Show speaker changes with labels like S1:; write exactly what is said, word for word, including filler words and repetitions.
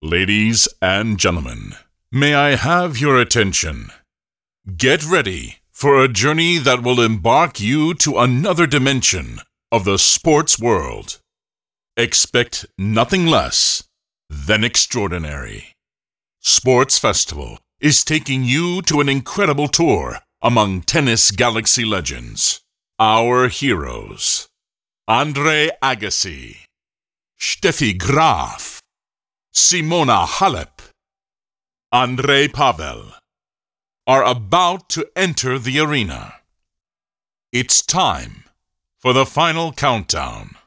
S1: Ladies and gentlemen, may I have your attention? Get ready for a journey that will embark you to another dimension of the sports world. Expect nothing less than extraordinary. Sports Festival is taking you to an incredible tour among Tennis Galaxy legends, our heroes. Andre Agassi, Steffi Graf, Simona Halep, Andrei Pavel are about to enter the arena. It's time for the final countdown.